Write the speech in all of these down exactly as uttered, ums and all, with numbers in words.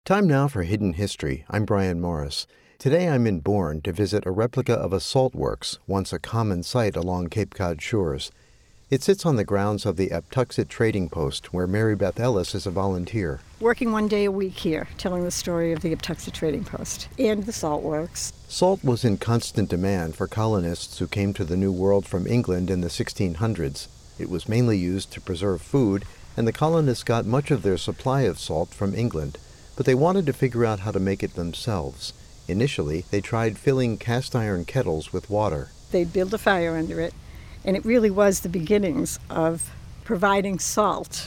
Time now for Hidden History. I'm Brian Morris. Today I'm in Bourne to visit a replica of a salt works, once a common sight along Cape Cod shores. It sits on the grounds of the Aptuxet Trading Post, where Mary Beth Ellis is a volunteer. Working one day a week here, telling the story of the Aptuxet Trading Post and the salt works. Salt was in constant demand for colonists who came to the New World from England in the sixteen hundreds. It was mainly used to preserve food, and the colonists got much of their supply of salt from England. But they wanted to figure out how to make it themselves. Initially, they tried filling cast iron kettles with water. They'd build a fire under it, and it really was the beginnings of providing salt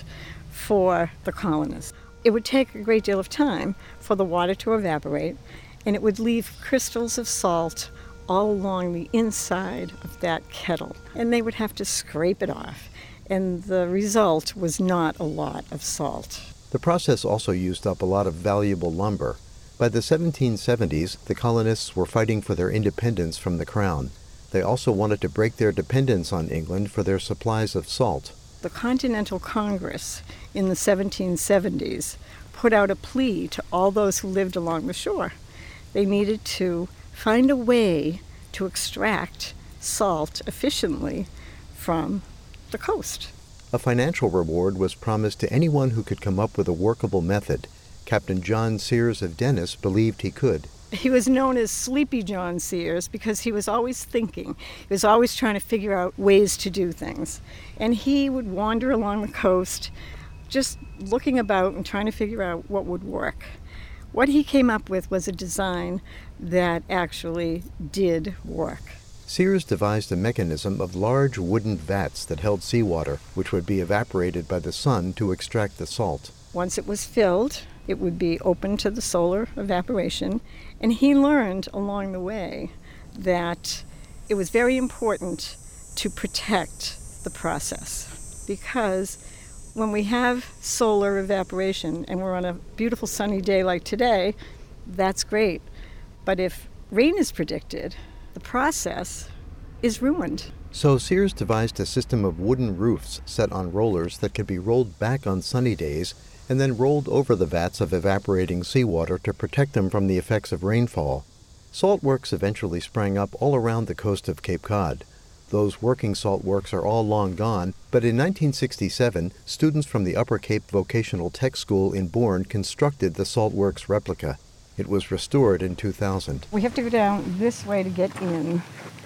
for the colonists. It would take a great deal of time for the water to evaporate, and it would leave crystals of salt all along the inside of that kettle. And they would have to scrape it off, and the result was not a lot of salt. The process also used up a lot of valuable lumber. By the seventeen seventies, the colonists were fighting for their independence from the Crown. They also wanted to break their dependence on England for their supplies of salt. The Continental Congress in the seventeen seventies put out a plea to all those who lived along the shore. They needed to find a way to extract salt efficiently from the coast. A financial reward was promised to anyone who could come up with a workable method. Captain John Sears of Dennis believed he could. He was known as Sleepy John Sears because he was always thinking. He was always trying to figure out ways to do things. And he would wander along the coast just looking about and trying to figure out what would work. What he came up with was a design that actually did work. Sears devised a mechanism of large wooden vats that held seawater, which would be evaporated by the sun to extract the salt. Once it was filled, it would be open to the solar evaporation, and he learned along the way that it was very important to protect the process, because when we have solar evaporation and we're on a beautiful sunny day like today, that's great. But if rain is predicted, the process is ruined. So Sears devised a system of wooden roofs set on rollers that could be rolled back on sunny days and then rolled over the vats of evaporating seawater to protect them from the effects of rainfall. Salt works eventually sprang up all around the coast of Cape Cod. Those working salt works are all long gone, but in nineteen sixty-seven, students from the Upper Cape Vocational Tech School in Bourne constructed the salt works replica. It was restored in two thousand. We have to go down this way to get in.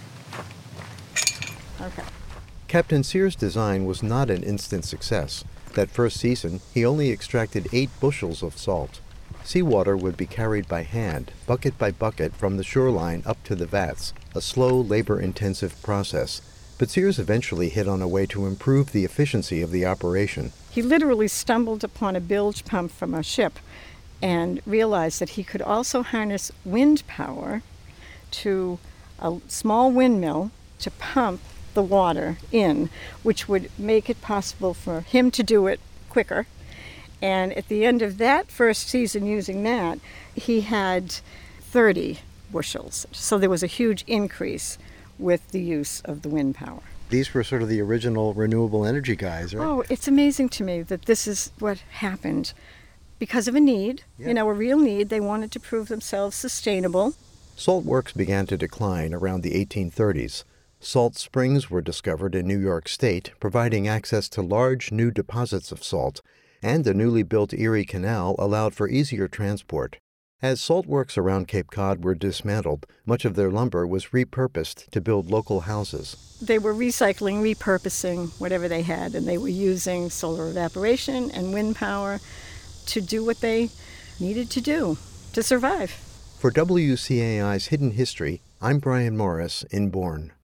Okay. Captain Sears' design was not an instant success. That first season, he only extracted eight bushels of salt. Seawater would be carried by hand, bucket by bucket, from the shoreline up to the vats, a slow, labor-intensive process. But Sears eventually hit on a way to improve the efficiency of the operation. He literally stumbled upon a bilge pump from a ship and realized that he could also harness wind power to a small windmill to pump the water in, which would make it possible for him to do it quicker. And at the end of that first season using that, he had thirty bushels. So there was a huge increase with the use of the wind power. These were sort of the original renewable energy guys, right? Oh, it's amazing to me that this is what happened. Because of a need, yeah. you know, a real need. They wanted to prove themselves sustainable. Salt works began to decline around the eighteen thirties. Salt springs were discovered in New York State, providing access to large new deposits of salt, and the newly built Erie Canal allowed for easier transport. As salt works around Cape Cod were dismantled, much of their lumber was repurposed to build local houses. They were recycling, repurposing whatever they had, and they were using solar evaporation and wind power to do what they needed to do to survive. For W C A I's Hidden History, I'm Brian Morris in Bourne.